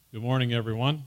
Good morning, everyone.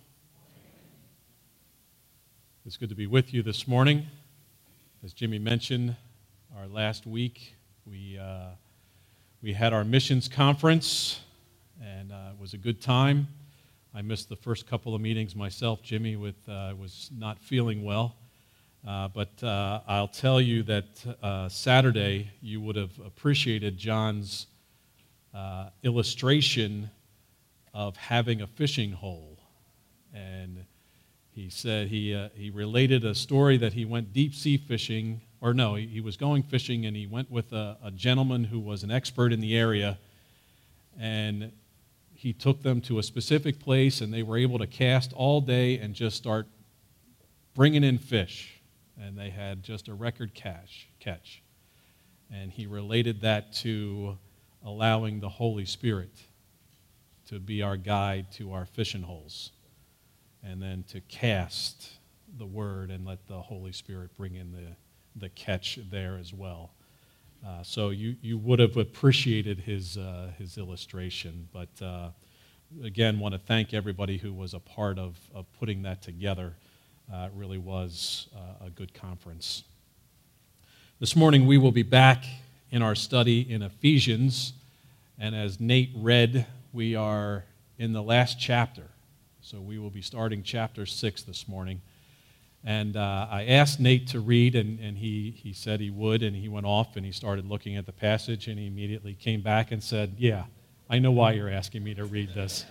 It's good to be with you this morning. As Jimmy mentioned, our last week we had our missions conference, and it was a good time. I missed the first couple of meetings myself. Jimmy was not feeling well, but I'll tell you that Saturday you would have appreciated John's illustration of having a fishing hole. And he said he related a story that he went deep sea fishing, or no, he was going fishing and he went with a gentleman who was an expert in the area, and he took them to a specific place and they were able to cast all day and just start bringing in fish, and they had just a record catch. And he related that to allowing the Holy Spirit to be our guide to our fishing holes, and then to cast the word and let the Holy Spirit bring in the catch there as well. So you would have appreciated his illustration, but again, want to thank everybody who was a part of putting that together. It really was a good conference. This morning we will be back in our study in Ephesians, and as Nate read, we are in the last chapter, so we will be starting chapter 6 this morning. And I asked Nate to read, and he said he would, and he went off and he started looking at the passage, and he immediately came back and said, "Yeah, I know why you're asking me to read this."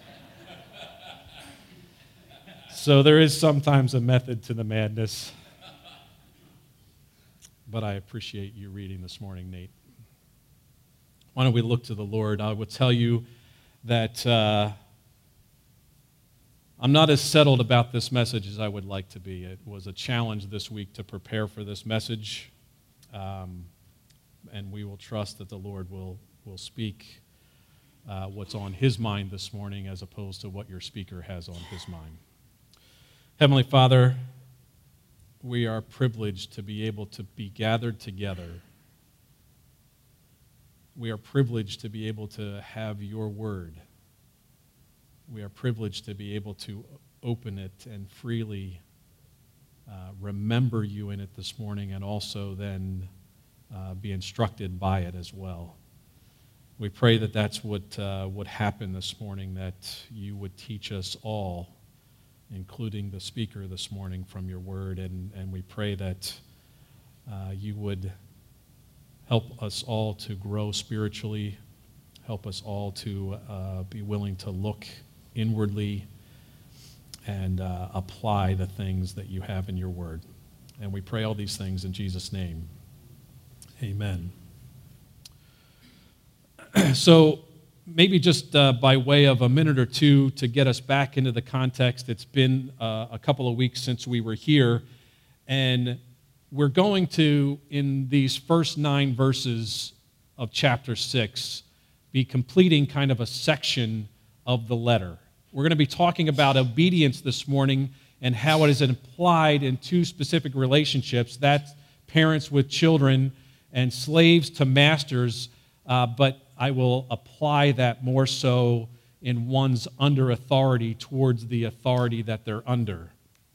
So there is sometimes a method to the madness, but I appreciate you reading this morning, Nate. Why don't we look to the Lord? I will tell you that I'm not as settled about this message as I would like to be. It was a challenge this week to prepare for this message, and we will trust that the Lord will speak what's on His mind this morning as opposed to what your speaker has on his mind. Heavenly Father, we are privileged to be able to be gathered together. We are privileged to be able to have your word. We are privileged to be able to open it and freely remember you in it this morning, and also then be instructed by it as well. We pray that that's what would happen this morning, that you would teach us all, including the speaker this morning, from your word, and we pray that you would help us all to grow spiritually, help us all to be willing to look inwardly and apply the things that you have in your word. And we pray all these things in Jesus' name. Amen. So maybe just by way of a minute or two to get us back into the context, it's been a couple of weeks since we were here, and we're going to, in these first 9 verses of chapter 6, be completing kind of a section of the letter. We're going to be talking about obedience this morning and how it is applied in 2 specific relationships. That's parents with children and slaves to masters, but I will apply that more so in one's under authority towards the authority that they're under.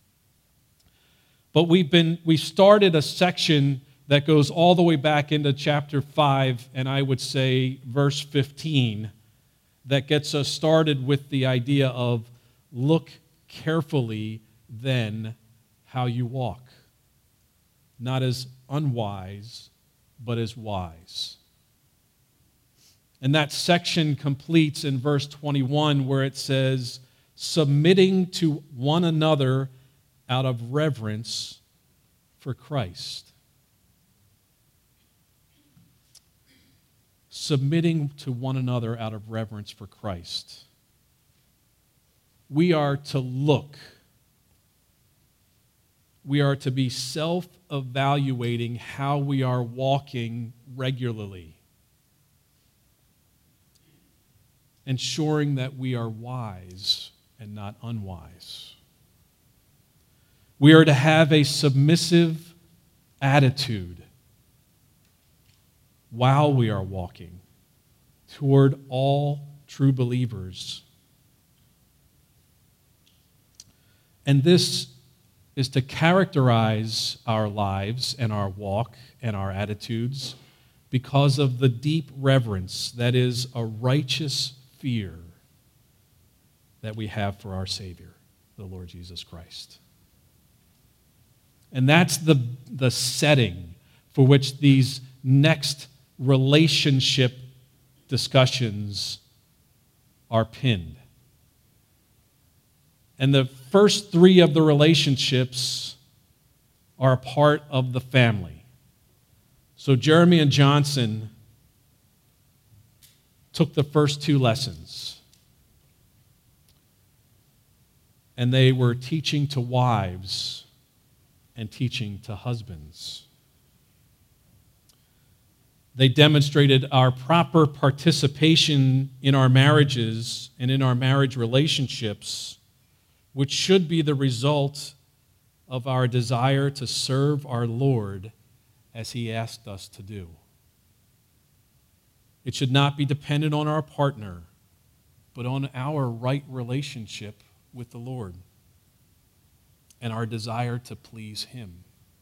But we started a section that goes all the way back into chapter 5, and I would say verse 15, that gets us started with the idea of look carefully then how you walk, not as unwise, but as wise. And that section completes in verse 21, where it says, submitting to one another out of reverence for Christ. Submitting to one another out of reverence for Christ. We are to look. We are to be self-evaluating how we are walking regularly, ensuring that we are wise and not unwise. We are to have a submissive attitude while we are walking toward all true believers. And this is to characterize our lives and our walk and our attitudes because of the deep reverence, that is, a righteous fear that we have for our Savior, the Lord Jesus Christ. And that's the setting for which these next relationship discussions are pinned. And the first three of the relationships are a part of the family. So Jeremy and Johnson took the first two lessons, and they were teaching to wives and teaching to husbands. They demonstrated our proper participation in our marriages and in our marriage relationships, which should be the result of our desire to serve our Lord as He asked us to do. It should not be dependent on our partner, but on our right relationship with the Lord and our desire to please Him.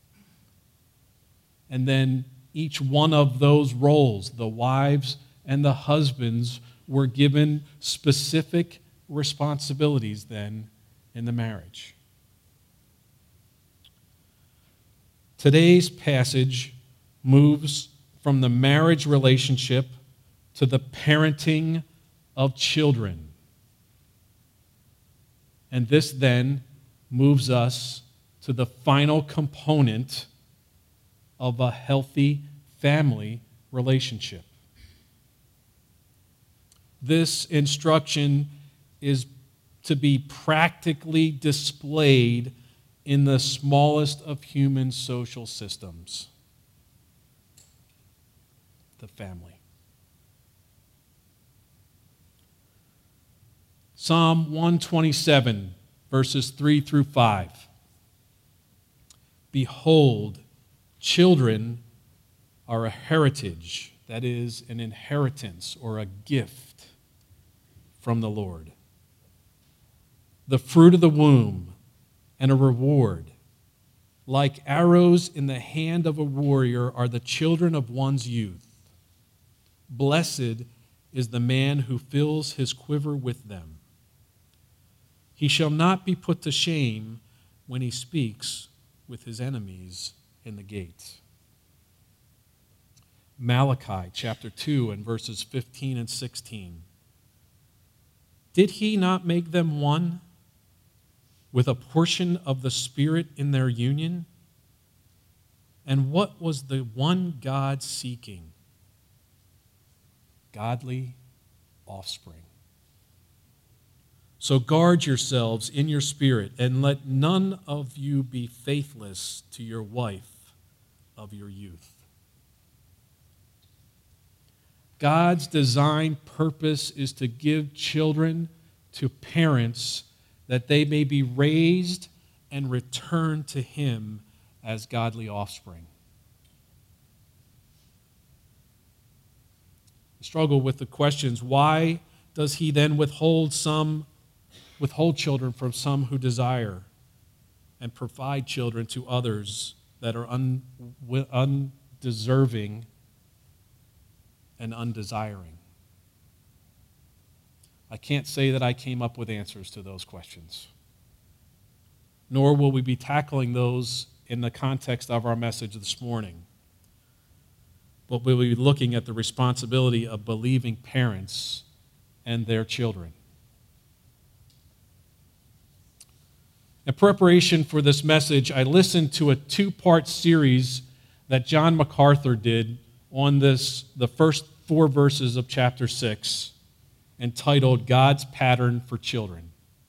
And then each one of those roles, the wives and the husbands, were given specific responsibilities then in the marriage. Today's passage moves from the marriage relationship to the parenting of children. And this then moves us to the final component of a healthy family relationship. This instruction is to be practically displayed in the smallest of human social systems, the family. Psalm 127, verses 3 through 5. Behold, children are a heritage, that is, an inheritance or a gift from the Lord. The fruit of the womb and a reward. Like arrows in the hand of a warrior are the children of one's youth. Blessed is the man who fills his quiver with them. He shall not be put to shame when he speaks with his enemies in the gates. Malachi chapter 2 and verses 15 and 16. Did He not make them one, with a portion of the Spirit in their union? And what was the one God seeking? Godly offspring. So guard yourselves in your spirit, and let none of you be faithless to your wife of your youth. God's design purpose is to give children to parents that they may be raised and returned to Him as godly offspring. I struggle with the questions, why does He then withhold children from some who desire, and provide children to others that are undeserving and undesiring? I can't say that I came up with answers to those questions, nor will we be tackling those in the context of our message this morning. But we'll be looking at the responsibility of believing parents and their children. In preparation for this message, I listened to a two-part series that John MacArthur did on the first 4 verses of chapter 6, entitled God's Pattern for Children.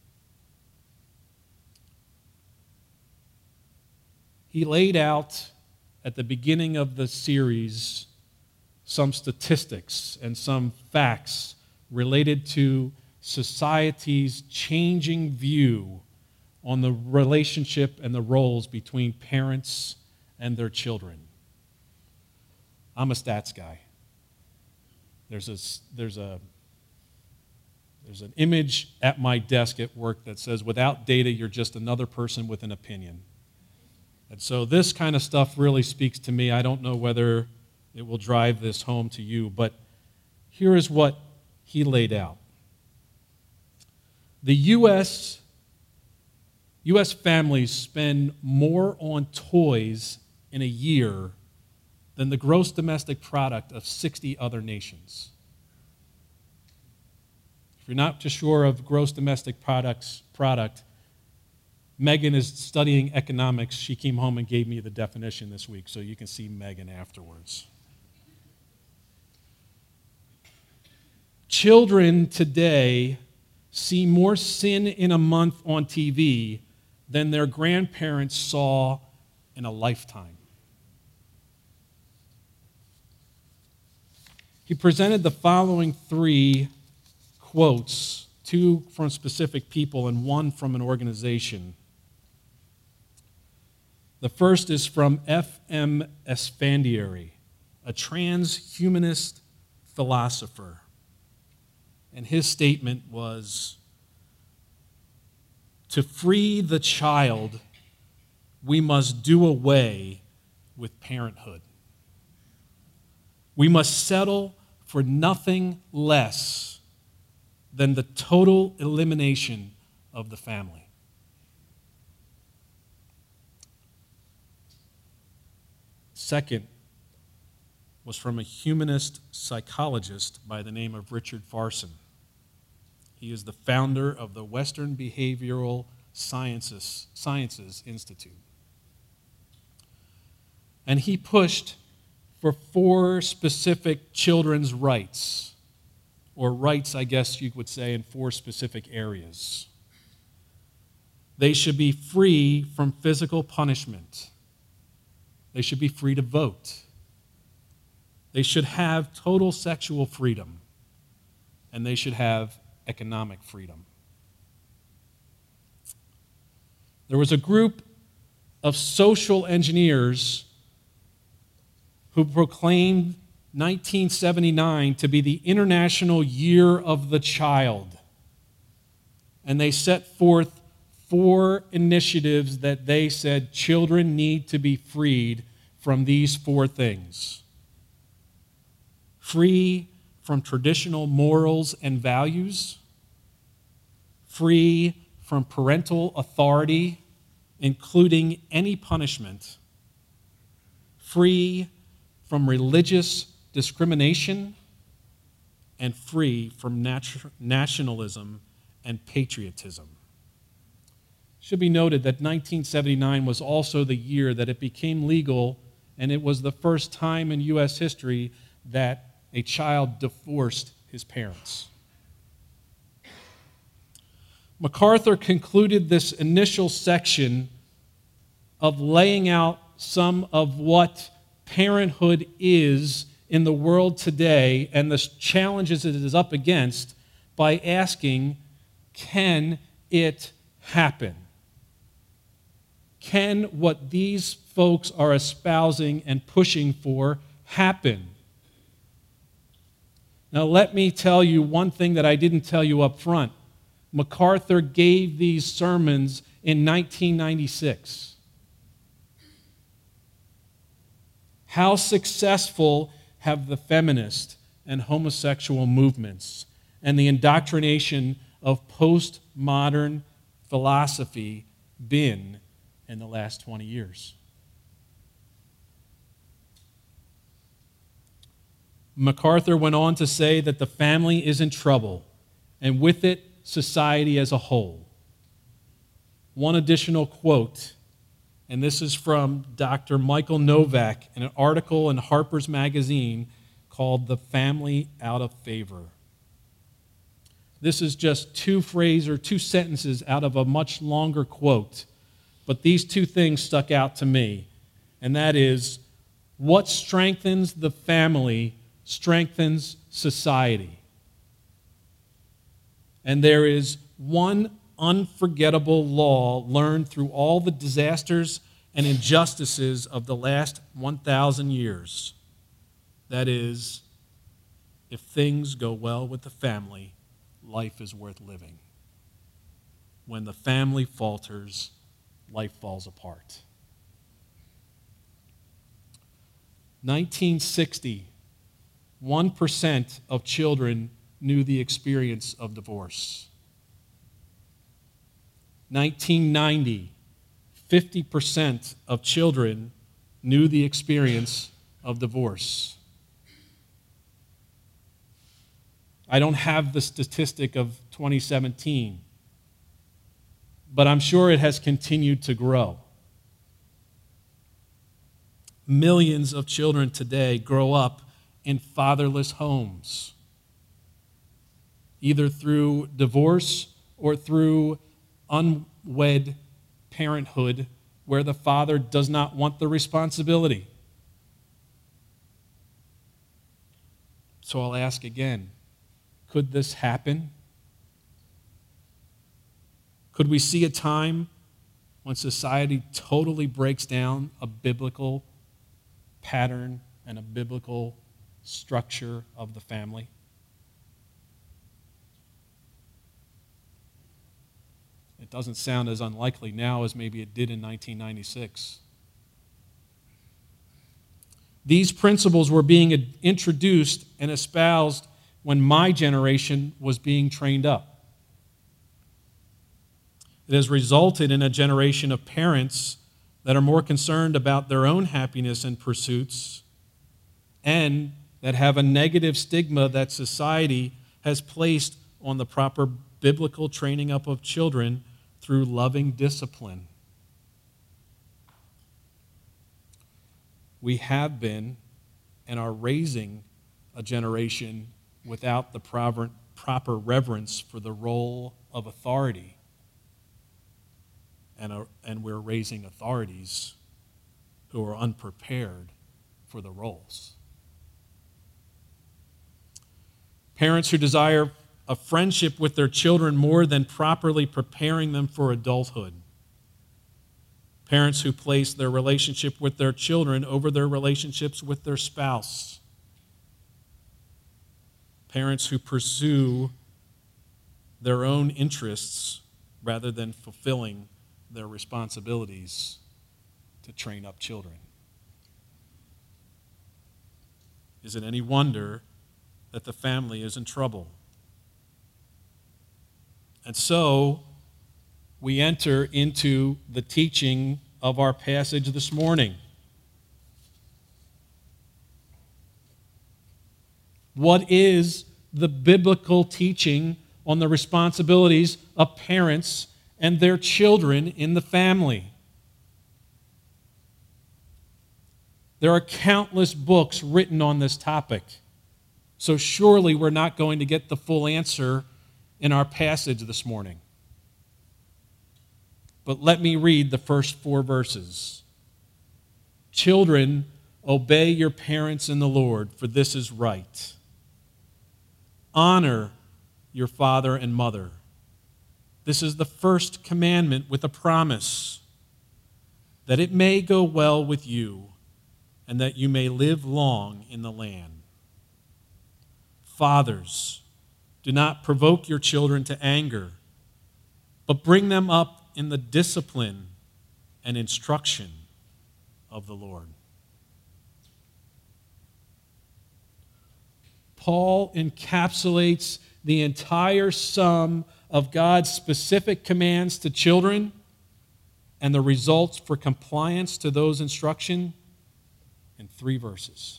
He laid out at the beginning of the series some statistics and some facts related to society's changing view on the relationship and the roles between parents and their children. I'm a stats guy. There's a There's an image at my desk at work that says, without data, you're just another person with an opinion. And so this kind of stuff really speaks to me. I don't know whether it will drive this home to you, but here is what he laid out. The U.S. families spend more on toys in a year than the gross domestic product of 60 other nations. If you're not too sure of gross domestic product, Megan is studying economics. She came home and gave me the definition this week, so you can see Megan afterwards. Children today see more sin in a month on TV than their grandparents saw in a lifetime. He presented the following 3 quotes, 2 from specific people and 1 from an organization. The first is from F.M. Esfandiari, a transhumanist philosopher. And his statement was, to free the child, we must do away with parenthood. We must settle for nothing less than the total elimination of the family. Second was from a humanist psychologist by the name of Richard Farson. He is the founder of the Western Behavioral Sciences Institute. And he pushed for 4 specific children's rights, or rights, I guess you would say, in 4 specific areas. They should be free from physical punishment. They should be free to vote. They should have total sexual freedom. And they should have economic freedom. There was a group of social engineers who proclaimed 1979 to be the International Year of the Child. And they set forth 4 initiatives that they said children need to be freed from these 4 things. Free from traditional morals and values, free from parental authority, including any punishment, free from religious discrimination, and free from nationalism and patriotism. It should be noted that 1979 was also the year that it became legal, and it was the first time in U.S. history that a child divorced his parents. MacArthur concluded this initial section of laying out some of what parenthood is in the world today and the challenges it is up against by asking, can it happen? Can what these folks are espousing and pushing for happen? Now, let me tell you one thing that I didn't tell you up front. MacArthur gave these sermons in 1996. How successful have the feminist and homosexual movements and the indoctrination of postmodern philosophy been in the last 20 years? MacArthur went on to say that the family is in trouble, and with it, society as a whole. One additional quote, and this is from Dr. Michael Novak in an article in Harper's Magazine called "The Family Out of Favor." This is just 2 sentences out of a much longer quote, but these 2 things stuck out to me, and that is, what strengthens the family strengthens society. And there is one unforgettable law learned through all the disasters and injustices of the last 1,000 years. That is, if things go well with the family, life is worth living. When the family falters, life falls apart. 1960, 1% of children knew the experience of divorce. 1990, 50% of children knew the experience of divorce. I don't have the statistic of 2017, but I'm sure it has continued to grow. Millions of children today grow up in fatherless homes, either through divorce or through unwed parenthood, where the father does not want the responsibility. So I'll ask again, could this happen? Could we see a time when society totally breaks down a biblical pattern and a biblical structure of the family? It doesn't sound as unlikely now as maybe it did in 1996. These principles were being introduced and espoused when my generation was being trained up. It has resulted in a generation of parents that are more concerned about their own happiness and pursuits, and that have a negative stigma that society has placed on the proper biblical training up of children through loving discipline. We have been and are raising a generation without the proper reverence for the role of authority. And we're raising authorities who are unprepared for the roles. Parents who desire a friendship with their children more than properly preparing them for adulthood. Parents who place their relationship with their children over their relationships with their spouse. Parents who pursue their own interests rather than fulfilling their responsibilities to train up children. Is it any wonder that the family is in trouble? And so, we enter into the teaching of our passage this morning. What is the biblical teaching on the responsibilities of parents and their children in the family? There are countless books written on this topic, so surely we're not going to get the full answer in our passage this morning. But let me read the first 4 verses. Children, obey your parents in the Lord, for this is right. Honor your father and mother. This is the first commandment with a promise, that it may go well with you and that you may live long in the land. Fathers, do not provoke your children to anger, but bring them up in the discipline and instruction of the Lord. Paul encapsulates the entire sum of God's specific commands to children and the results for compliance to those instructions in 3 verses.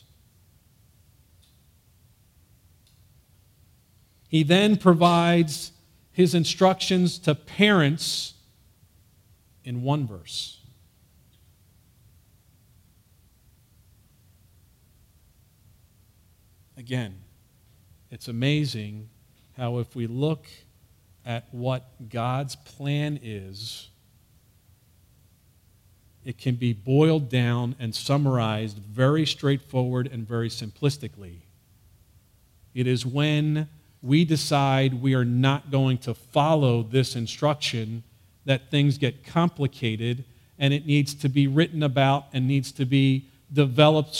He then provides his instructions to parents in 1 verse. Again, it's amazing how if we look at what God's plan is, it can be boiled down and summarized very straightforward and very simplistically. It is when we decide we are not going to follow this instruction that things get complicated, and it needs to be written about and needs to be developed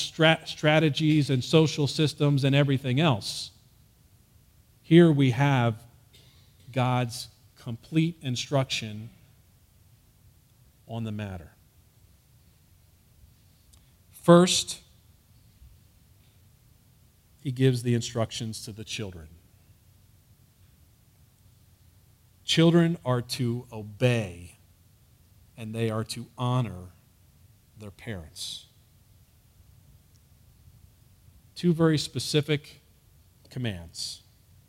strategies and social systems and everything else. Here we have God's complete instruction on the matter. First, he gives the instructions to the children. Children are to obey, and they are to honor their parents. Two very specific commands.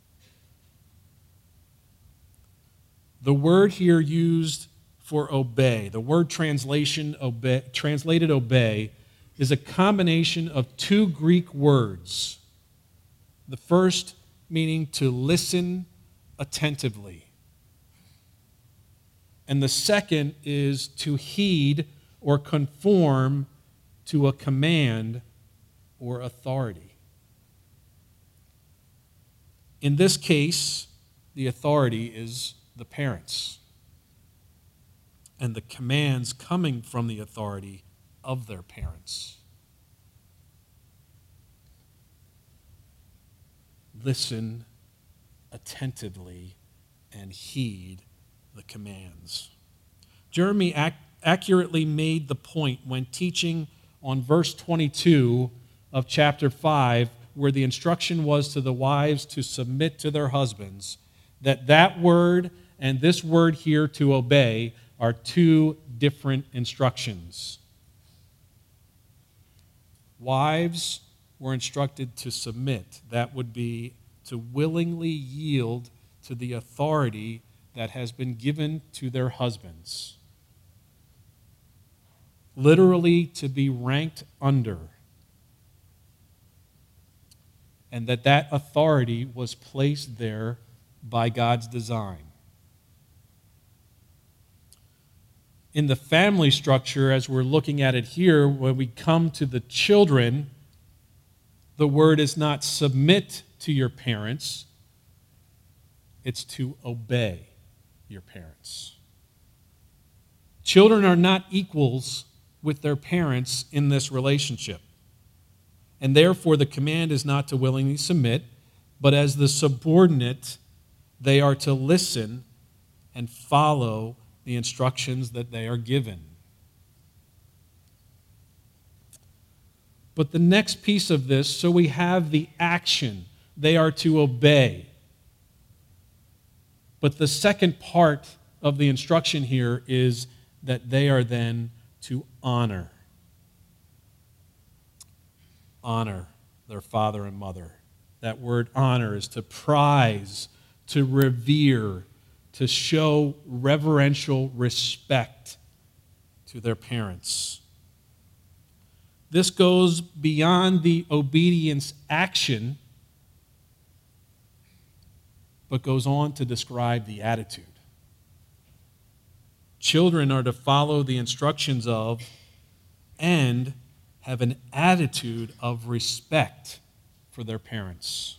The word here used for obey, the word translated obey, is a combination of two Greek words. The first meaning to listen attentively. And the second is to heed or conform to a command or authority. In this case, the authority is the parents, and the commands coming from the authority of their parents. Listen attentively and heed the commands. Jeremy accurately made the point when teaching on verse 22 of chapter 5, where the instruction was to the wives to submit to their husbands, that word and this word here to obey are two different instructions. Wives were instructed to submit. That would be to willingly yield to the authority that has been given to their husbands. Literally, to be ranked under. And that authority was placed there by God's design. In the family structure, as we're looking at it here, when we come to the children, the word is not submit to your parents, it's to obey your parents. Children are not equals with their parents in this relationship. And therefore, the command is not to willingly submit, but as the subordinate, they are to listen and follow the instructions that they are given. But the next piece of this, so we have the action. They are to obey. But the second part of the instruction here is that they are then to honor. Honor their father and mother. That word honor is to prize, to revere, to show reverential respect to their parents. This goes beyond the obedience action, but goes on to describe the attitude. Children are to follow the instructions of and have an attitude of respect for their parents.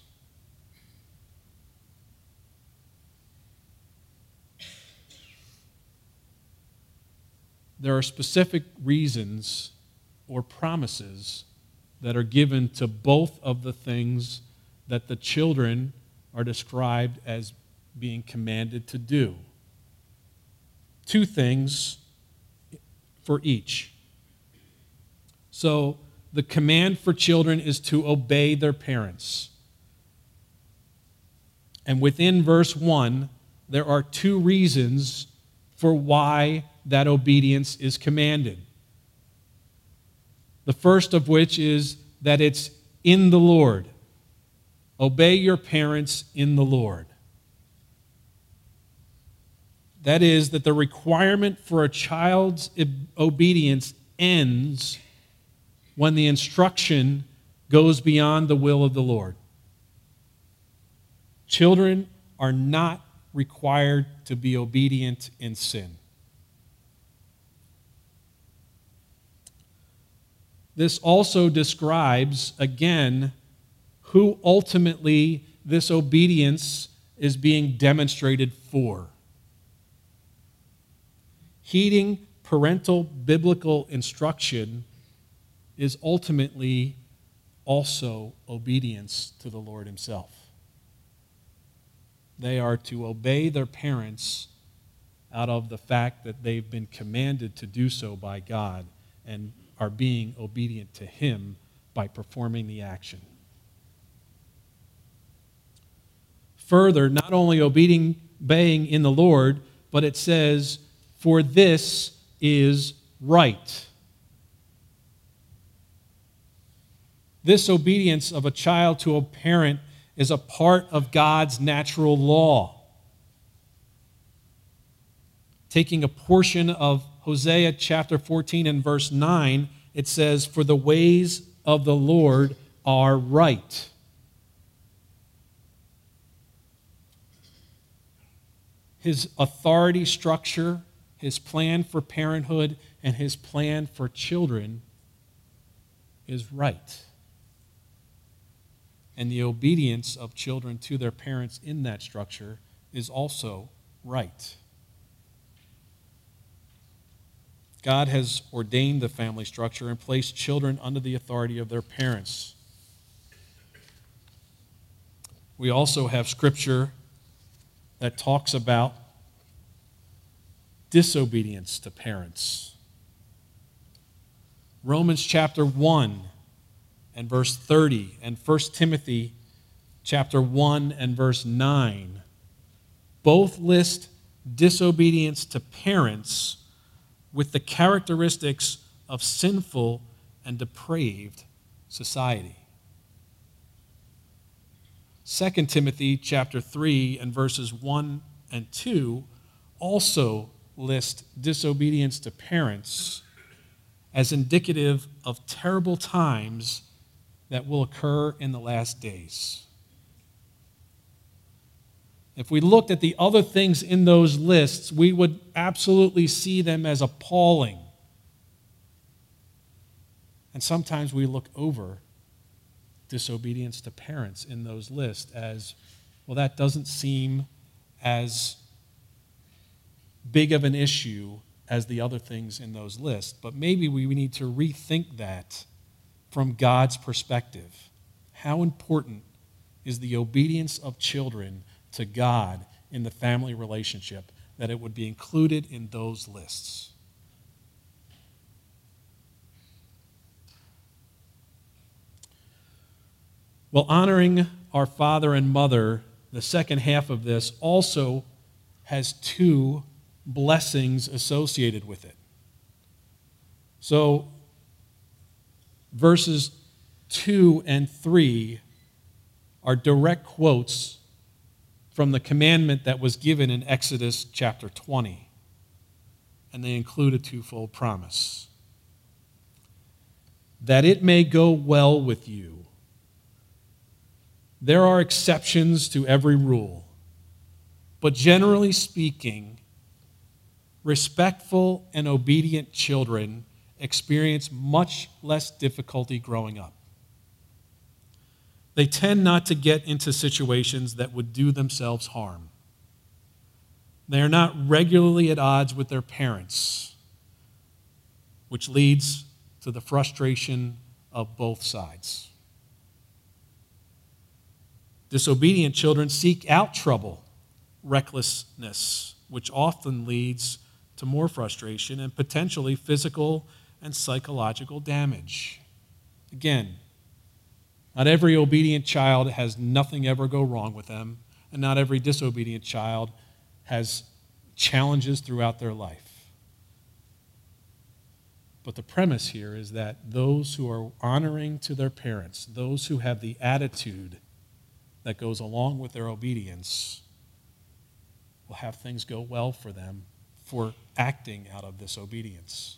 There are specific reasons or promises that are given to both of the things that the children are described as being commanded to do. Two things for each. So the command for children is to obey their parents. And within verse 1, there are two reasons for why that obedience is commanded. The first of which is that it's in the Lord. Obey your parents in the Lord. That is, that the requirement for a child's obedience ends when the instruction goes beyond the will of the Lord. Children are not required to be obedient in sin. This also describes, again, who ultimately this obedience is being demonstrated for. Heeding parental biblical instruction is ultimately also obedience to the Lord Himself. They are to obey their parents out of the fact that they've been commanded to do so by God and are being obedient to Him by performing the action. Further, not only obeying in the Lord, but it says, "For this is right." This obedience of a child to a parent is a part of God's natural law. Taking a portion of Hosea chapter 14 and verse 9, it says, "For the ways of the Lord are right." His authority structure, His plan for parenthood, and His plan for children is right. And the obedience of children to their parents in that structure is also right. God has ordained the family structure and placed children under the authority of their parents. We also have scripture that talks about disobedience to parents. Romans chapter 1 and verse 30 and 1 Timothy chapter 1 and verse 9 both list disobedience to parents with the characteristics of sinful and depraved society. 2 Timothy chapter 3 and verses 1 and 2 also list disobedience to parents as indicative of terrible times that will occur in the last days. If we looked at the other things in those lists, we would absolutely see them as appalling. And sometimes we look over disobedience to parents in those lists as, well, that doesn't seem as big of an issue as the other things in those lists. But maybe we need to rethink that from God's perspective. How important is the obedience of children to God in the family relationship that it would be included in those lists? Well, honoring our father and mother, the second half of this, also has two blessings associated with it. So, verses 2 and 3 are direct quotes from the commandment that was given in Exodus chapter 20, and they include a twofold promise. That it may go well with you. There are exceptions to every rule, but generally speaking, respectful and obedient children experience much less difficulty growing up. They tend not to get into situations that would do themselves harm. They are not regularly at odds with their parents, which leads to the frustration of both sides. Disobedient children seek out trouble, recklessness, which often leads to more frustration and potentially physical and psychological damage. Again, not every obedient child has nothing ever go wrong with them, and not every disobedient child has challenges throughout their life. But the premise here is that those who are honoring to their parents, those who have the attitude that goes along with their obedience, will have things go well for them for acting out of this obedience.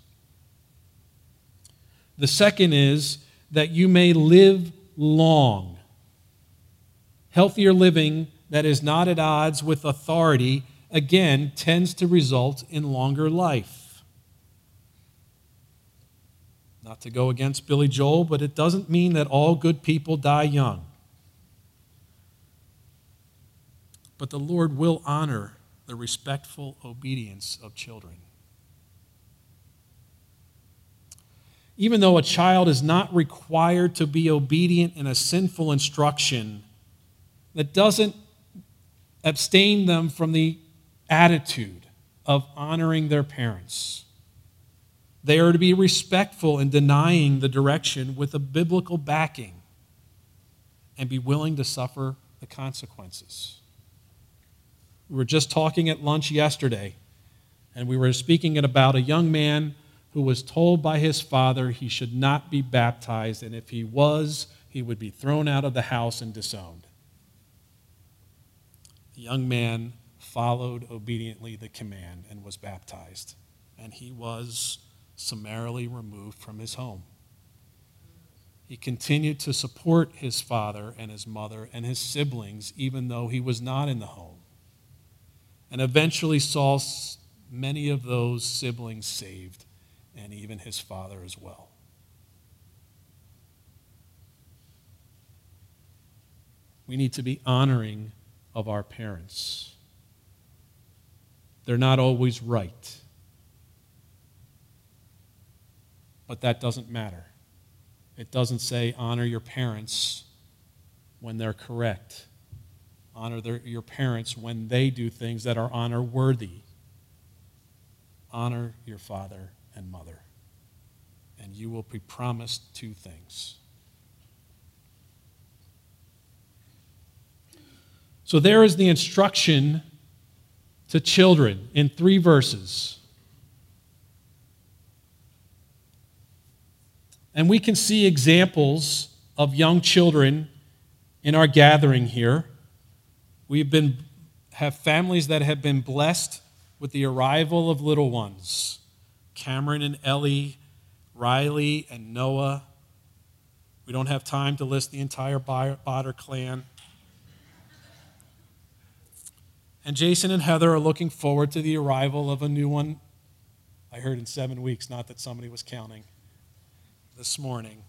The second is that you may live long. Healthier living that is not at odds with authority, again, tends to result in longer life. Not to go against Billy Joel, but it doesn't mean that all good people die young. But the Lord will honor the respectful obedience of children. Even though a child is not required to be obedient in a sinful instruction, that doesn't abstain them from the attitude of honoring their parents. They are to be respectful in denying the direction with a biblical backing and be willing to suffer the consequences. We were just talking at lunch yesterday, and we were speaking about a young man who was told by his father he should not be baptized, and if he was, he would be thrown out of the house and disowned. The young man followed obediently the command and was baptized, and he was summarily removed from his home. He continued to support his father and his mother and his siblings even though he was not in the home, and eventually saw many of those siblings saved, and even his father as well. We need to be honoring of our parents. They're not always right, but that doesn't matter. It doesn't say honor your parents when they're correct. Honor your parents when they do things that are honor-worthy. Honor your father and mother, and you will be promised two things. So there is the instruction to children in 3 verses. And we can see examples of young children in our gathering here. We have families that have been blessed with the arrival of little ones. Cameron and Ellie, Riley and Noah. We don't have time to list the entire Botter clan. And Jason and Heather are looking forward to the arrival of a new one. I heard in 7 weeks, not that somebody was counting this morning.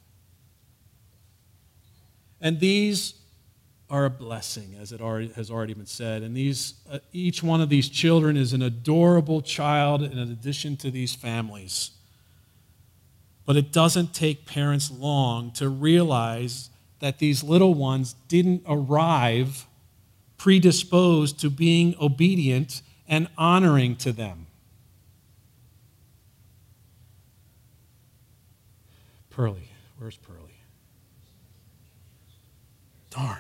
And these are a blessing, as it has already been said. And each one of these children is an adorable child in addition to these families. But it doesn't take parents long to realize that these little ones didn't arrive predisposed to being obedient and honoring to them. Pearlie. Where's Pearlie? Darn.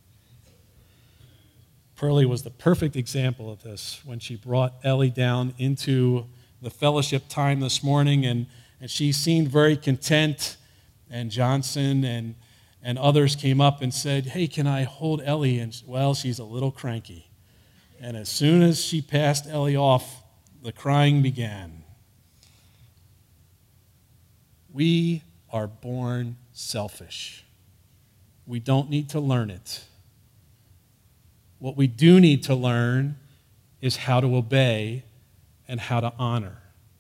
Pearlie was the perfect example of this when she brought Ellie down into the fellowship time this morning, and she seemed very content, and Johnson and others came up and said, "Hey, can I hold Ellie?" And, well, she's a little cranky. And as soon as she passed Ellie off, the crying began. We are born selfish. We don't need to learn it. What we do need to learn is how to obey and how to honor.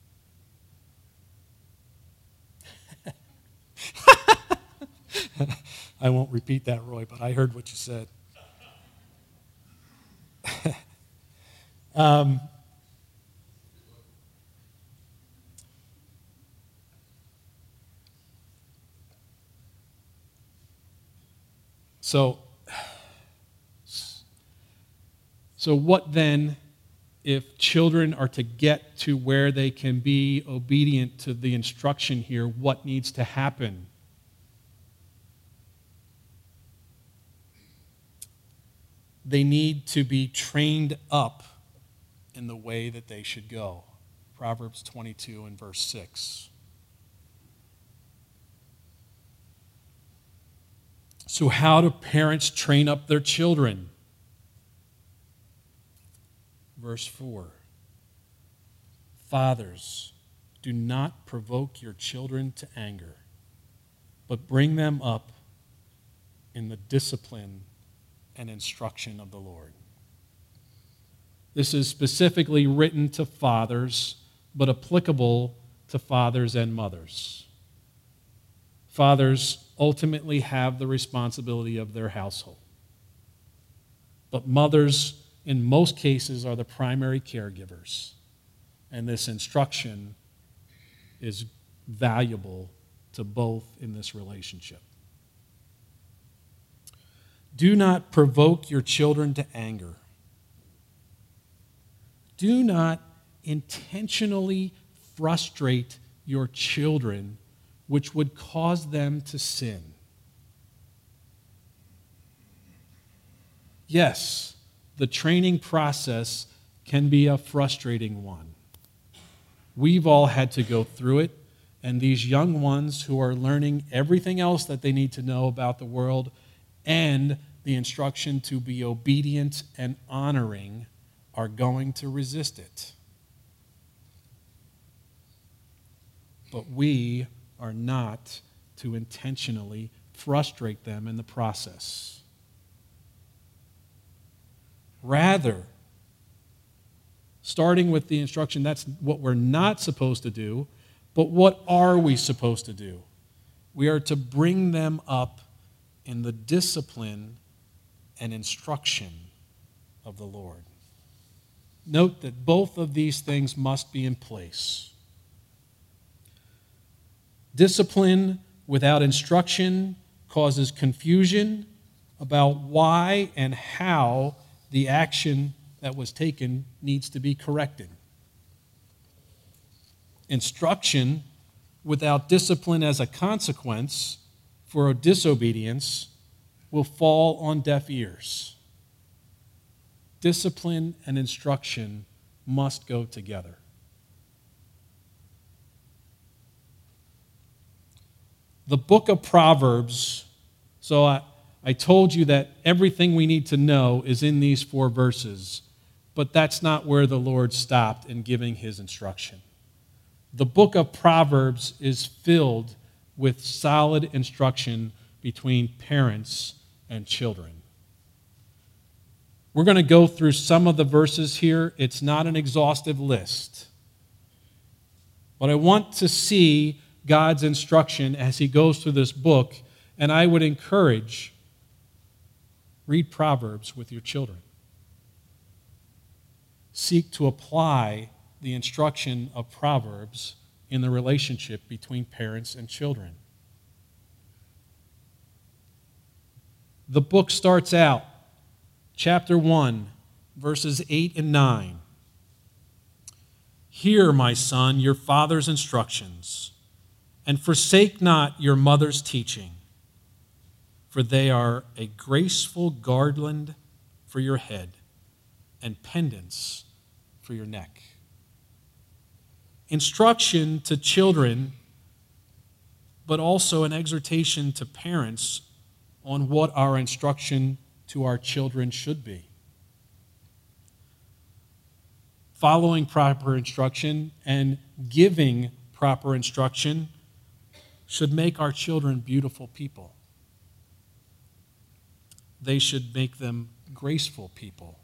I won't repeat that, Roy, but I heard what you said. So what then if children are to get to where they can be obedient to the instruction here? What needs to happen? They need to be trained up in the way that they should go. Proverbs 22 and verse 6. So how do parents train up their children? Verse 4. Fathers, do not provoke your children to anger, but bring them up in the discipline and instruction of the Lord. This is specifically written to fathers, but applicable to fathers and mothers. Fathers ultimately have the responsibility of their household, but mothers, in most cases, are the primary caregivers, and this instruction is valuable to both in this relationship. Do not provoke your children to anger, Do not intentionally frustrate your children, which would cause them to sin. Yes, the training process can be a frustrating one. We've all had to go through it, and these young ones who are learning everything else that they need to know about the world and the instruction to be obedient and honoring are going to resist it. But we are not to intentionally frustrate them in the process. Rather, starting with the instruction, that's what we're not supposed to do, but what are we supposed to do? We are to bring them up in the discipline and instruction of the Lord. Note that both of these things must be in place. Discipline without instruction causes confusion about why and how the action that was taken needs to be corrected. Instruction without discipline as a consequence for a disobedience will fall on deaf ears. Discipline and instruction must go together. The book of Proverbs, so I told you that everything we need to know is in these 4 verses, but that's not where the Lord stopped in giving his instruction. The book of Proverbs is filled with solid instruction between parents and children. We're going to go through some of the verses here. It's not an exhaustive list. But I want to see God's instruction as he goes through this book, and I would encourage, read Proverbs with your children. Seek to apply the instruction of Proverbs in the relationship between parents and children. The book starts out, chapter 1, verses 8 and 9. Hear, my son, your father's instructions, and forsake not your mother's teaching, for they are a graceful garland for your head and pendants for your neck. Instruction to children, but also an exhortation to parents on what our instruction to our children should be. Following proper instruction and giving proper instruction should make our children beautiful people. They should make them graceful people.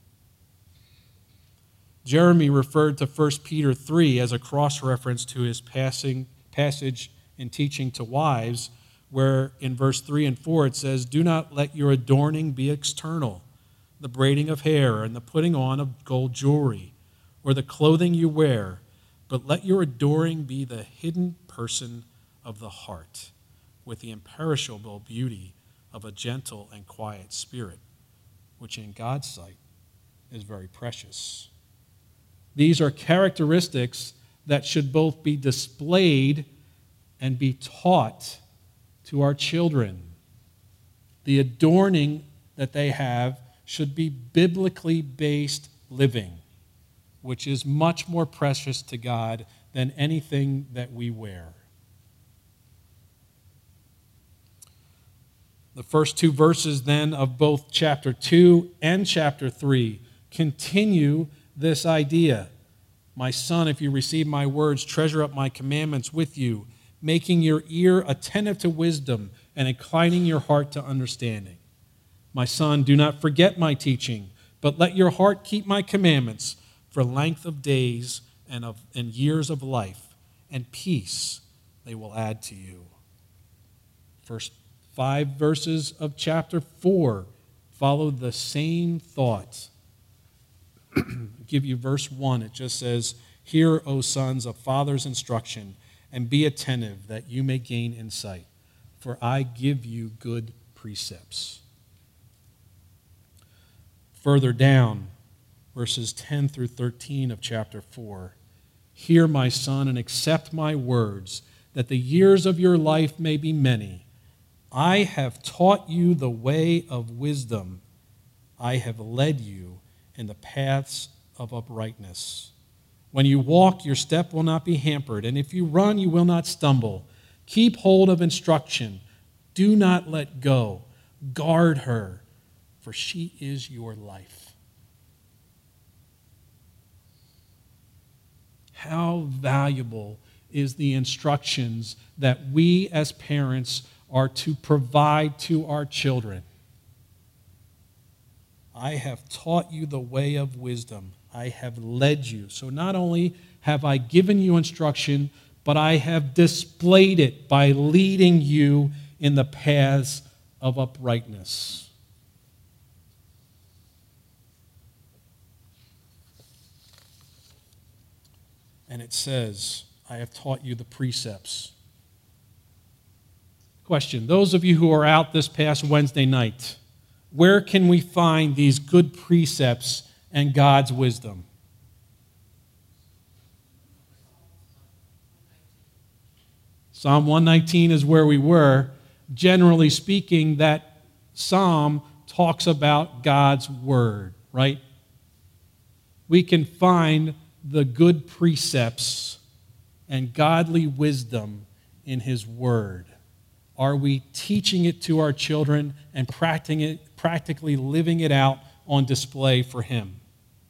Jeremy referred to 1 Peter 3 as a cross-reference to his passage in teaching to wives, where in verse 3 and 4 it says, "Do not let your adorning be external, the braiding of hair and the putting on of gold jewelry, or the clothing you wear, but let your adoring be the hidden person of the heart, with the imperishable beauty of a gentle and quiet spirit, which in God's sight is very precious." These are characteristics that should both be displayed and be taught to our children. The adorning that they have should be biblically based living, which is much more precious to God than anything that we wear. The first 2 verses then of both chapter 2 and chapter 3 continue this idea. My son, if you receive my words, treasure up my commandments with you, making your ear attentive to wisdom and inclining your heart to understanding. My son, do not forget my teaching, but let your heart keep my commandments, for length of days and years of life, and peace they will add to you. First 5 verses of chapter 4 follow the same thought. Give you verse 1. It just says, "Hear, O sons, a father's instruction, and be attentive that you may gain insight, for I give you good precepts." Further down, verses 10 through 13 of chapter 4. Hear, my son, and accept my words, that the years of your life may be many. I have taught you the way of wisdom. I have led you in the paths of uprightness. When you walk, your step will not be hampered, and if you run, you will not stumble. Keep hold of instruction. Do not let go. Guard her, for she is your life. How valuable is the instructions that we as parents are to provide to our children? I have taught you the way of wisdom. I have led you. So not only have I given you instruction, but I have displayed it by leading you in the paths of uprightness. And it says, I have taught you the precepts. Question, those of you who are out this past Wednesday night, where can we find these good precepts and God's wisdom? Psalm 119 is where we were. Generally speaking, that psalm talks about God's word, right? We can find the good precepts and godly wisdom in his word. Are we teaching it to our children and practically living it out on display for him?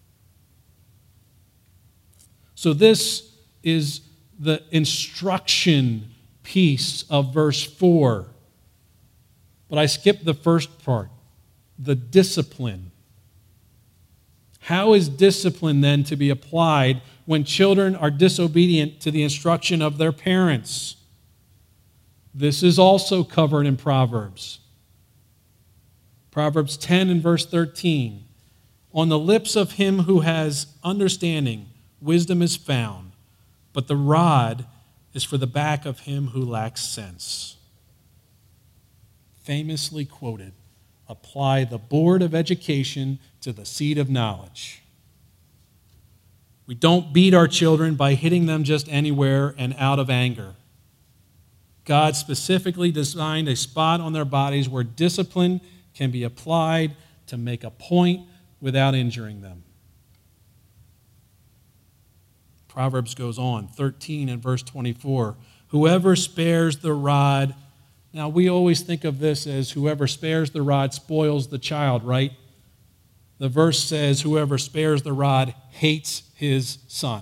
So this is the instruction piece of verse 4. But I skipped the first part, the discipline. How is discipline then to be applied when children are disobedient to the instruction of their parents? This is also covered in Proverbs. Proverbs 10 and verse 13. On the lips of him who has understanding, wisdom is found, but the rod is for the back of him who lacks sense. Famously quoted, apply the board of education to the seat of knowledge. We don't beat our children by hitting them just anywhere and out of anger. God specifically designed a spot on their bodies where discipline can be applied to make a point without injuring them. Proverbs goes on, 13 and verse 24. Whoever spares the rod. Now, we always think of this as whoever spares the rod spoils the child, right? The verse says, whoever spares the rod hates his son.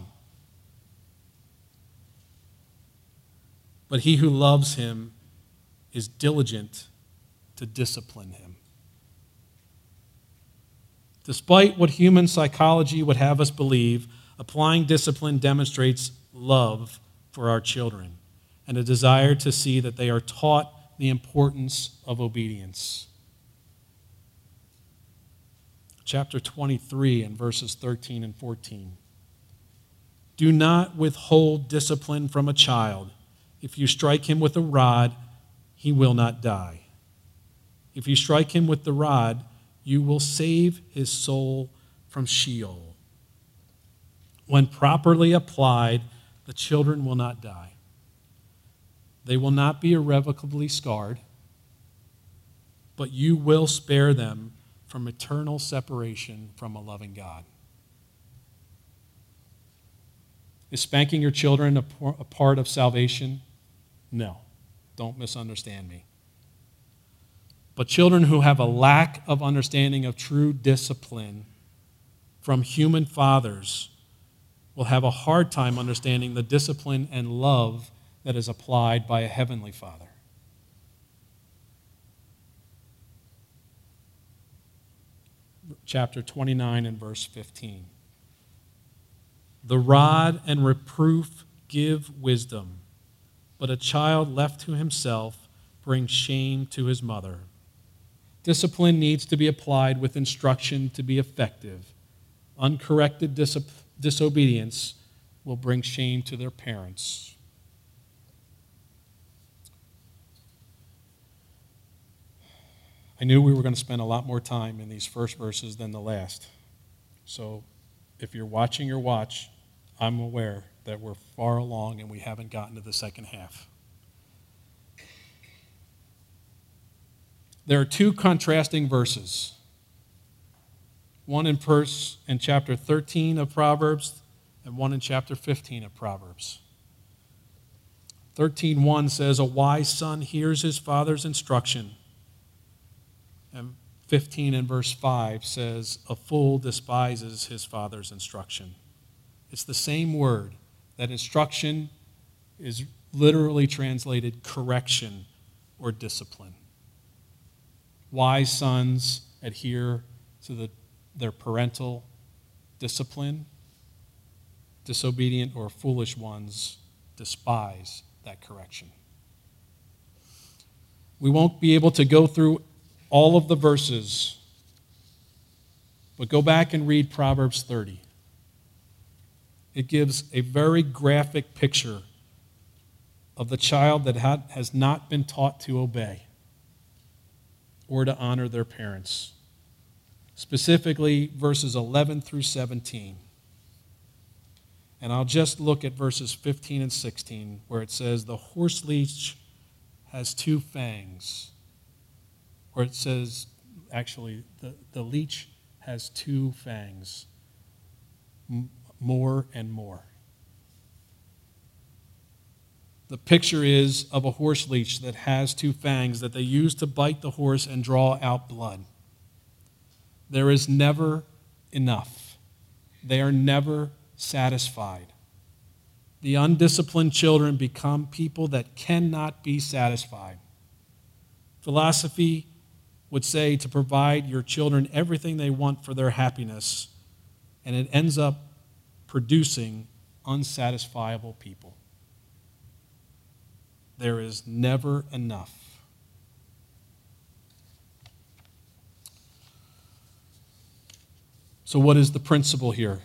But he who loves him is diligent to discipline him. Despite what human psychology would have us believe, applying discipline demonstrates love for our children and a desire to see that they are taught the importance of obedience. Chapter 23 and verses 13 and 14. Do not withhold discipline from a child. If you strike him with a rod, he will not die. If you strike him with the rod, you will save his soul from Sheol. When properly applied, the children will not die. They will not be irrevocably scarred, but you will spare them from eternal separation from a loving God. Is spanking your children a part of salvation? No. Don't misunderstand me. But children who have a lack of understanding of true discipline from human fathers will have a hard time understanding the discipline and love that is applied by a heavenly Father. Chapter 29 and verse 15. The rod and reproof give wisdom, but a child left to himself brings shame to his mother. Discipline needs to be applied with instruction to be effective. Uncorrected disobedience will bring shame to their parents. I knew we were going to spend a lot more time in these first verses than the last. So if you're watching your watch, I'm aware that we're far along and we haven't gotten to the second half. There are two contrasting verses. One in chapter 13 of Proverbs and one in chapter 15 of Proverbs. 13:1 says, "A wise son hears his father's instruction." And 15 in verse 5 says, "A fool despises his father's instruction." It's the same word. That instruction is literally translated correction or discipline. Wise sons adhere to their parental discipline. Disobedient or foolish ones despise that correction. We won't be able to go through all of the verses, but go back and read Proverbs 30. It gives a very graphic picture of the child that has not been taught to obey or to honor their parents. Specifically, verses 11 through 17. And I'll just look at verses 15 and 16, where it says, "The horse leash has two fangs." Or it says, actually, the leech has two fangs, more and more. The picture is of a horse leech that has two fangs that they use to bite the horse and draw out blood. There is never enough. They are never satisfied. The undisciplined children become people that cannot be satisfied. Philosophy would say to provide your children everything they want for their happiness, and it ends up producing unsatisfiable people. There is never enough. So what is the principle here?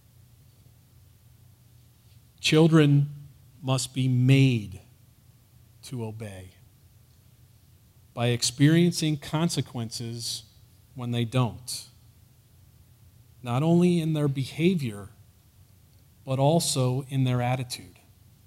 Children must be made to obey by experiencing consequences when they don't. Not only in their behavior, but also in their attitude.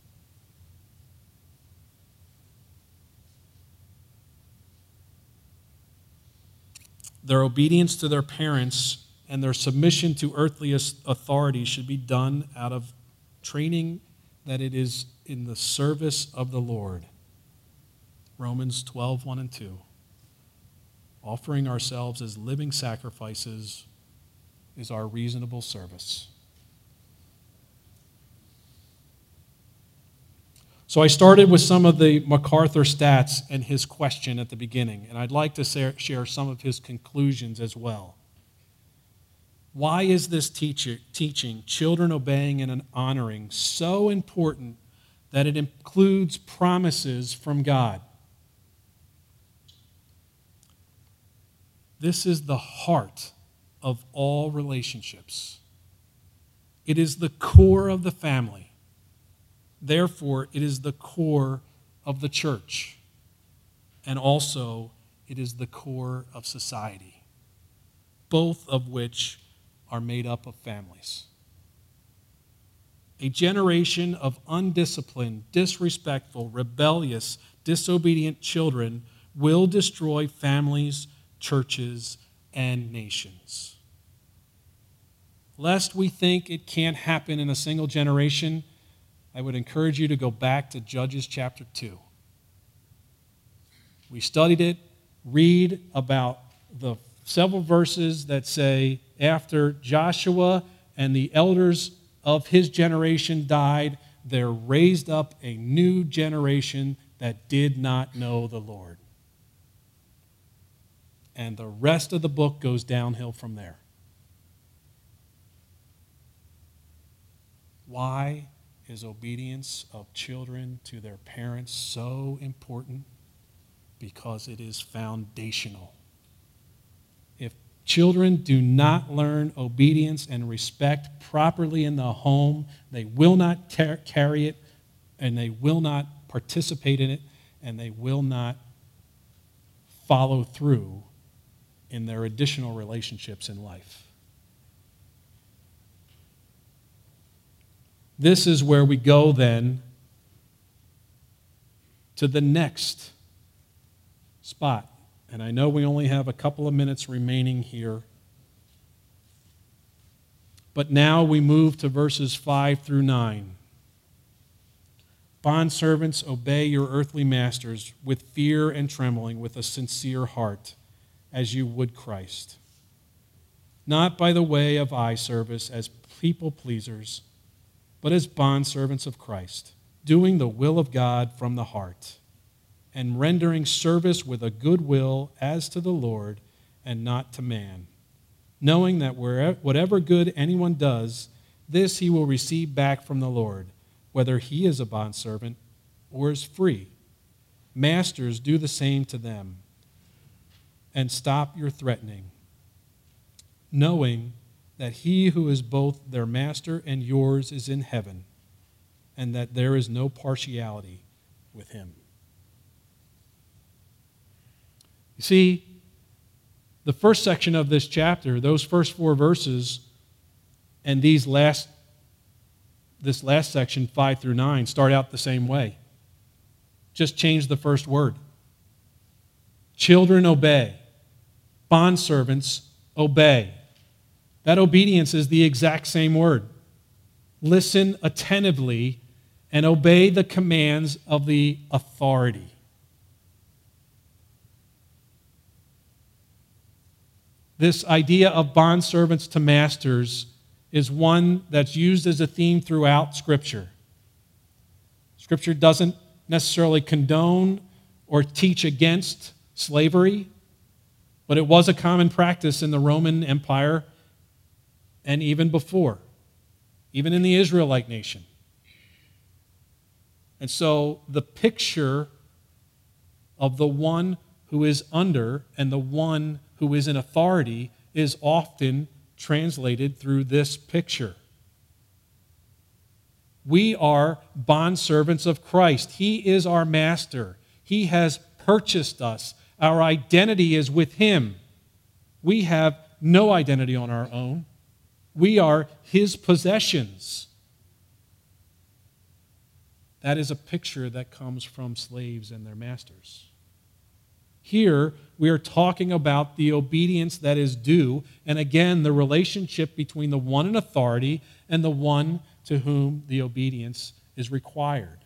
Their obedience to their parents and their submission to earthly authority should be done out of training that it is in the service of the Lord. Romans 12:1 and 2. Offering ourselves as living sacrifices is our reasonable service. So I started with some of the MacArthur stats and his question at the beginning, and I'd like to share some of his conclusions as well. Why is this teaching, children obeying and honoring, so important that it includes promises from God? This is the heart of all relationships. It is the core of the family. Therefore, it is the core of the church. And also, it is the core of society, both of which are made up of families. A generation of undisciplined, disrespectful, rebellious, disobedient children will destroy families, churches, and nations. Lest we think it can't happen in a single generation, I would encourage you to go back to Judges chapter 2. We studied it. Read about the several verses that say, after Joshua and the elders of his generation died, there raised up a new generation that did not know the Lord. And the rest of the book goes downhill from there. Why is obedience of children to their parents so important? Because it is foundational. If children do not learn obedience and respect properly in the home, they will not carry it, and they will not participate in it, and they will not follow through in their additional relationships in life. This is where we go then to the next spot. And I know we only have a couple of minutes remaining here. But now we move to verses 5 through 9. Bondservants, obey your earthly masters with fear and trembling, with a sincere heart, as you would Christ. Not by the way of eye service as people pleasers, but as bondservants of Christ, doing the will of God from the heart, and rendering service with a good will as to the Lord and not to man, knowing that whatever good anyone does, this he will receive back from the Lord, whether he is a bondservant or is free. Masters, do the same to them, and stop your threatening, knowing that he who is both their master and yours is in heaven, and that there is no partiality with him. You see, the first section of this chapter, those first 4 verses, and this last section, 5 through 9, start out the same way. Just change the first word. Children, obey. Bondservants, obey. That obedience is the exact same word. Listen attentively and obey the commands of the authority. This idea of bondservants to masters is one that's used as a theme throughout Scripture. Scripture doesn't necessarily condone or teach against slavery, but it was a common practice in the Roman Empire and even before, even in the Israelite nation. And so the picture of the one who is under and the one who is in authority is often translated through this picture. We are bondservants of Christ. He is our master. He has purchased us. Our identity is with him. We have no identity on our own. We are his possessions. That is a picture that comes from slaves and their masters. Here, we are talking about the obedience that is due, and again, the relationship between the one in authority and the one to whom the obedience is required.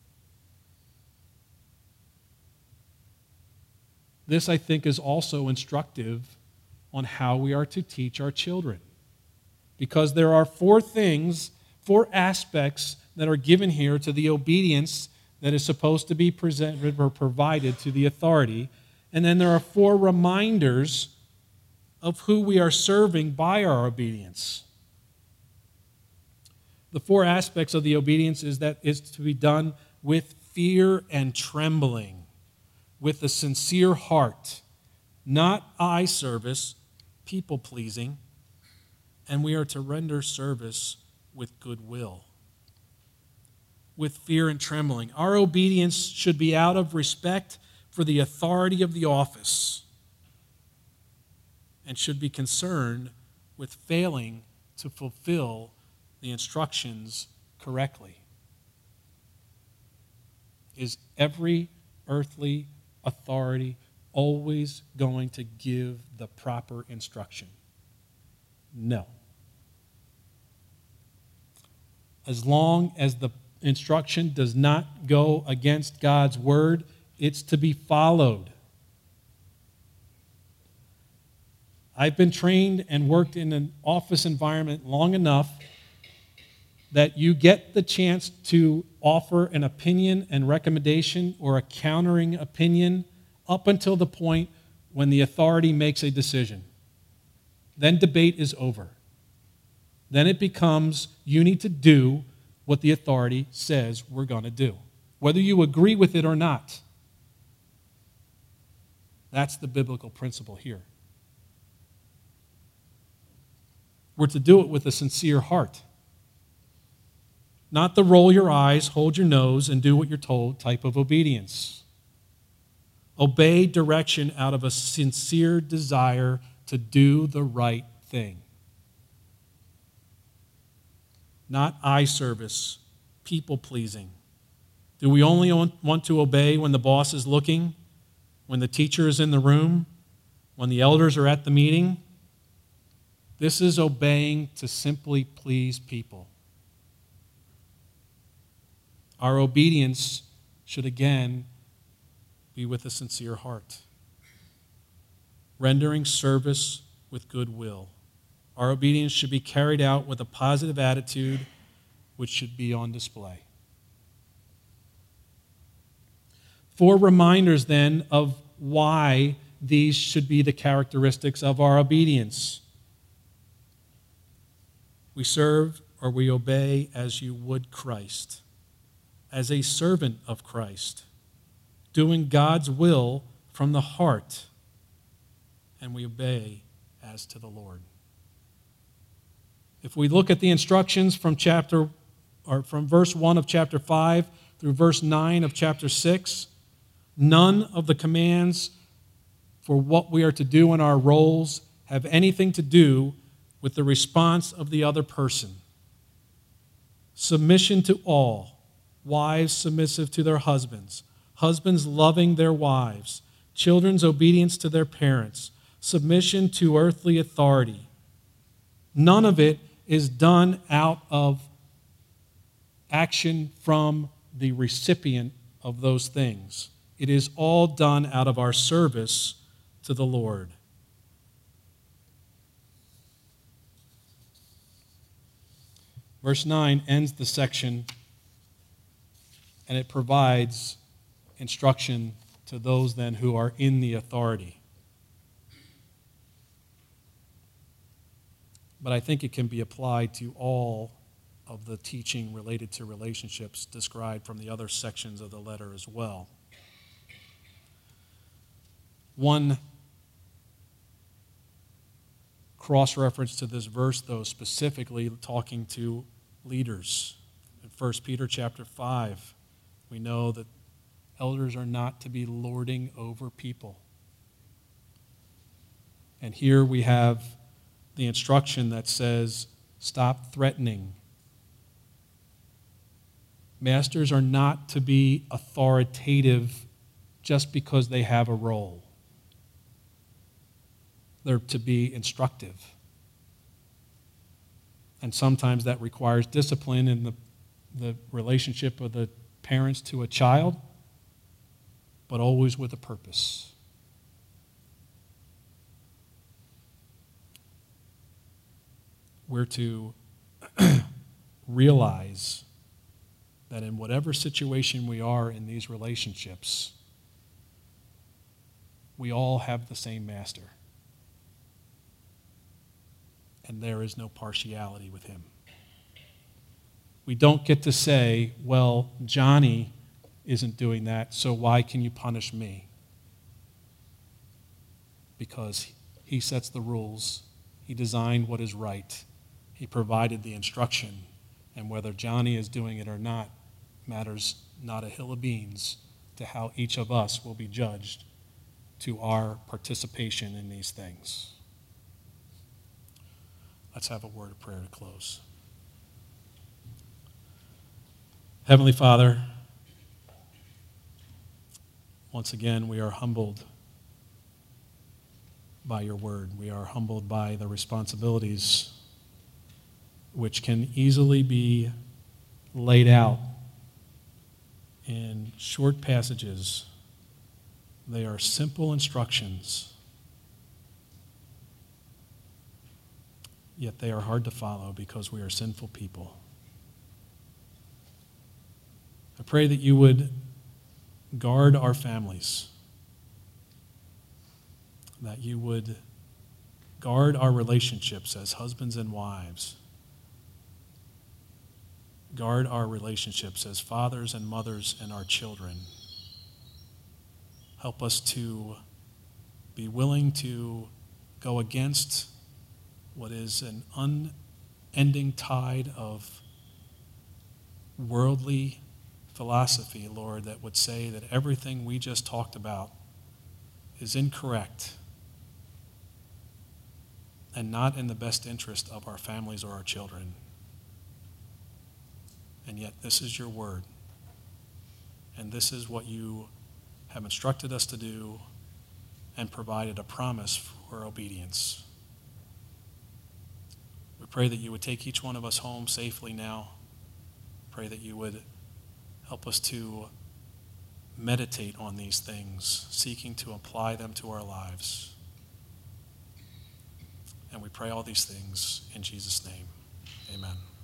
This, I think, is also instructive on how we are to teach our children, because there are 4 aspects that are given here to the obedience that is supposed to be presented or provided to the authority. And then there are 4 reminders of who we are serving by our obedience. The 4 aspects of the obedience is that it's to be done with fear and trembling, with a sincere heart, not eye service, people-pleasing, and we are to render service with goodwill. With fear and trembling. Our obedience should be out of respect for the authority of the office and should be concerned with failing to fulfill the instructions correctly. Is every earthly authority always going to give the proper instruction? No. As long as the instruction does not go against God's word, it's to be followed. I've been trained and worked in an office environment long enough that you get the chance to offer an opinion and recommendation or a countering opinion up until the point when the authority makes a decision. Then debate is over. Then it becomes you need to do what the authority says we're going to do, whether you agree with it or not. That's the biblical principle here. We're to do it with a sincere heart. Not the roll your eyes, hold your nose, and do what you're told type of obedience. Obey direction out of a sincere desire to do the right thing. not eye service, people pleasing. Do we only want to obey when the boss is looking, when the teacher is in the room, when the elders are at the meeting? This is obeying to simply please people. Our obedience should again be with a sincere heart, rendering service with goodwill. Our obedience should be carried out with a positive attitude, which should be on display. 4 reminders then of why these should be the characteristics of our obedience. We serve or we obey as you would Christ, as a servant of Christ, doing God's will from the heart, and we obey as to the Lord. If we look at the instructions from verse 1 of chapter 5 through verse 9 of chapter 6, none of the commands for what we are to do in our roles have anything to do with the response of the other person. Submission to all, wives submissive to their husbands, husbands loving their wives, children's obedience to their parents, submission to earthly authority. None of it is done out of action from the recipient of those things. It is all done out of our service to the Lord. Verse 9 ends the section, and it provides instruction to those then who are in the authority. But I think it can be applied to all of the teaching related to relationships described from the other sections of the letter as well. One cross-reference to this verse, though, specifically talking to leaders. In 1 Peter chapter 5, we know that elders are not to be lording over people. And here we have the instruction that says, stop threatening. Masters are not to be authoritative just because they have a role. They're to be instructive. And sometimes that requires discipline in the relationship of the parents to a child, but always with a purpose. We're to realize that in whatever situation we are in these relationships, we all have the same master. And there is no partiality with him. We don't get to say, well, Johnny isn't doing that, so why can you punish me? Because he sets the rules. He designed what is right. He provided the instruction. And whether Johnny is doing it or not matters not a hill of beans to how each of us will be judged to our participation in these things. Let's have a word of prayer to close. Heavenly Father, once again, we are humbled by your word. We are humbled by the responsibilities which can easily be laid out in short passages. They are simple instructions, yet they are hard to follow because we are sinful people. I pray that you would guard our families, that you would guard our relationships as husbands and wives, guard our relationships as fathers and mothers and our children. Help us to be willing to go against what is an unending tide of worldly philosophy, Lord, that would say that everything we just talked about is incorrect and not in the best interest of our families or our children. And yet this is your word. And this is what you have instructed us to do and provided a promise for obedience. We pray that you would take each one of us home safely now. Pray that you would help us to meditate on these things, seeking to apply them to our lives. And we pray all these things in Jesus' name. Amen.